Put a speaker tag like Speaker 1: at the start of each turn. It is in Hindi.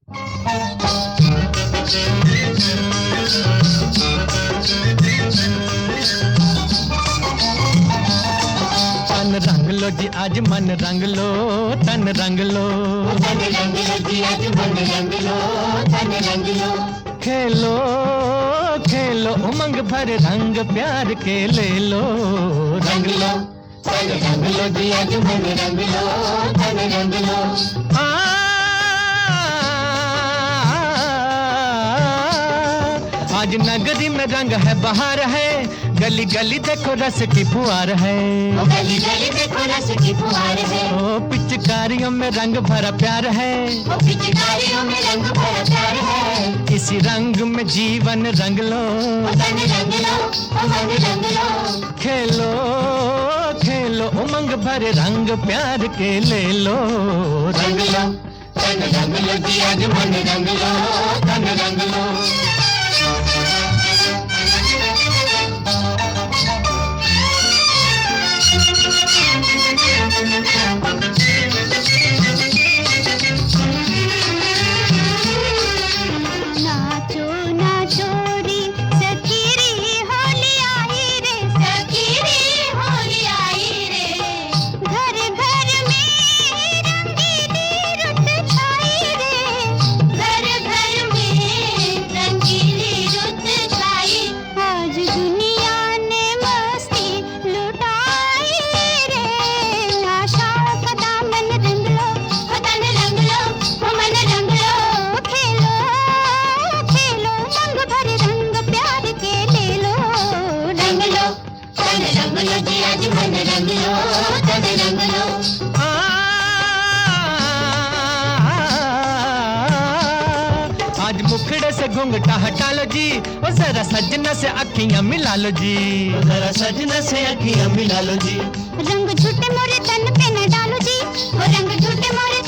Speaker 1: तन रंग लो जी आज मन रंग लो, तन रंग लो,
Speaker 2: तन रंग लो जी आज मन रंग लो, तन रंग लो।
Speaker 1: खेलो खेलो उमंग भर रंग प्यार के ले लो, रंग लो।
Speaker 2: तन रंग लो जी आज मन रंग लो, तन रंग लो।
Speaker 1: आज नगरी में रंग है बहार है, गली गली देखो रस की फुहार है,
Speaker 2: गली गली देखो रस की फुहार है।
Speaker 1: ओ पिचकारियों में रंग भरा प्यार है,
Speaker 2: ओ पिचकारियों में रंग भरा प्यार है।
Speaker 1: इसी रंग में जीवन रंग लो,
Speaker 2: तन रंग लो, मन रंग लो।
Speaker 1: खेलो खेलो उमंग भरे रंग प्यार के ले लो,
Speaker 2: रंग लो। तन रंग लो जी आज मन रंग लो, तन रंग लो।
Speaker 3: नाचो नाचो रे सखी रे होली आई रे, सखी रे होली आई रे। घर घर में रंगीली रुत छाई रे, घर घर में रंगीली रुत छाई। आज दुनिया ने मस्ती लुटाई रे, आशाओं का दामन रंग लो, तन रंग लो, मन रंग लो। खेलो खेलो रंग भरे रंग प्यार के ले लो,
Speaker 2: रंग लो। तन रंग लो जी आज मन रंग लो, तन रंग लो।
Speaker 1: आज मुखड़े से घूंघटा हटा लो जी, ओ जरा सजना से अखियां मिला लो जी,
Speaker 2: जरा सजना से अखियां मिला लो जी।
Speaker 3: रंग झूठे मोरे तन पे न डालो जी, वो रंग झूठे मोरे